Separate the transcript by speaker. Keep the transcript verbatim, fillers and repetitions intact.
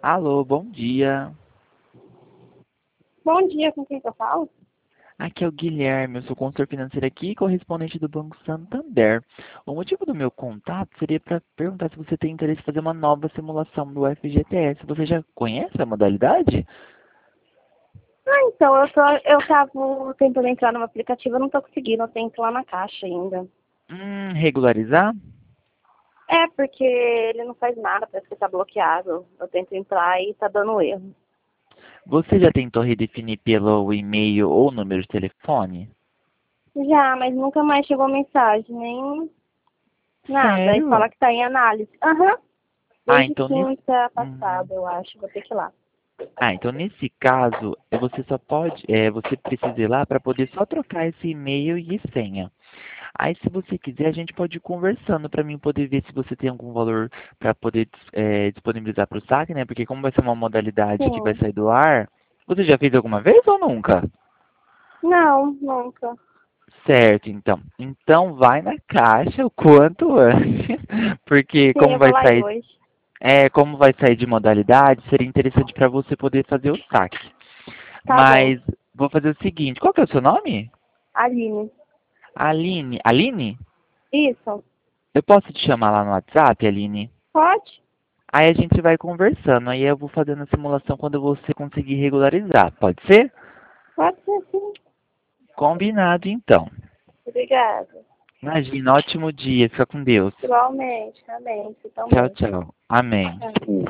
Speaker 1: Alô, bom dia.
Speaker 2: Bom dia, com quem que eu falo?
Speaker 1: Aqui é o Guilherme, eu sou consultor financeiro aqui e correspondente do Banco Santander. O motivo do meu contato seria para perguntar se você tem interesse em fazer uma nova simulação do F G T S. Você já conhece a modalidade?
Speaker 2: Ah, então, eu tô, eu tava tentando entrar no aplicativo, eu não tô conseguindo, eu tenho que ir lá na caixa ainda.
Speaker 1: Hum, regularizar?
Speaker 2: É, porque ele não faz nada, parece que tá bloqueado. Eu tento entrar e tá dando erro.
Speaker 1: Você já tentou redefinir pelo e-mail ou número de telefone?
Speaker 2: Já, mas nunca mais chegou mensagem, nem nada. Aí
Speaker 1: Sério?
Speaker 2: fala que tá em análise. Aham,
Speaker 1: Ah,
Speaker 2: desde
Speaker 1: então nesse...
Speaker 2: quinta
Speaker 1: Hum.
Speaker 2: passada, eu acho, vou ter que ir lá.
Speaker 1: Ah, então nesse caso, eh, você só pode, é, você precisa ir lá para poder só trocar esse e-mail e senha. Aí, se você quiser, a gente pode ir conversando para mim poder ver se você tem algum valor para poder é, disponibilizar para o saque, né? Porque como vai ser uma modalidade que vai
Speaker 2: Sim.
Speaker 1: sair do ar, você já fez alguma vez ou nunca?
Speaker 2: Não, nunca.
Speaker 1: Certo, então. Então vai na caixa o quanto antes, porque
Speaker 2: Sim,
Speaker 1: como
Speaker 2: eu vou
Speaker 1: vai
Speaker 2: lá ir
Speaker 1: sair,
Speaker 2: hoje.
Speaker 1: é, como vai sair de modalidade, seria interessante para você poder fazer o saque.
Speaker 2: Tá bom.
Speaker 1: Mas vou fazer o seguinte, qual que é o seu nome?
Speaker 2: Aline.
Speaker 1: Aline. Aline?
Speaker 2: Isso.
Speaker 1: Eu posso te chamar lá no WhatsApp, Aline?
Speaker 2: Pode?
Speaker 1: Aí a gente vai conversando, aí eu vou fazendo a simulação quando você conseguir regularizar, pode ser?
Speaker 2: Pode ser sim.
Speaker 1: Combinado então.
Speaker 2: Obrigada.
Speaker 1: Imagina, ótimo dia, fica com Deus.
Speaker 2: Igualmente, amém. Você
Speaker 1: Tchau,
Speaker 2: também.
Speaker 1: tchau. Amém.
Speaker 2: Amém.